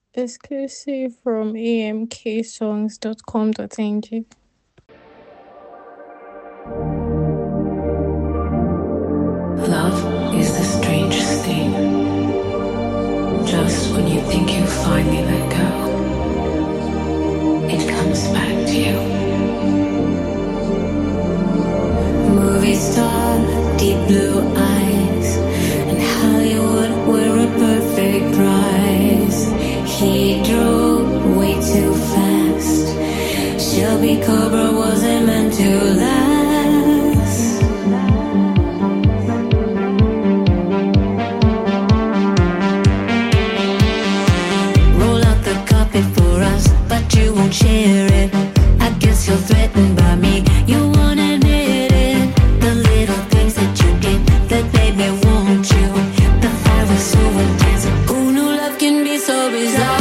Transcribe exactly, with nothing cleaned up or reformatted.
Exclusive from a m k songs dot com dot n g. Love is the strangest thing. Just when you think you finally let go, it comes back to you. Movie star, deep blue eyes, and Hollywood were a perfect prize. He drove way too fast. Shelby Cobra wasn't meant to last. Roll out the carpet for us, but you won't share it. I guess you're threatened by me. You won't admit it. The little things that you did that made me want you. The fire was so intense. Who knew love can be so bizarre?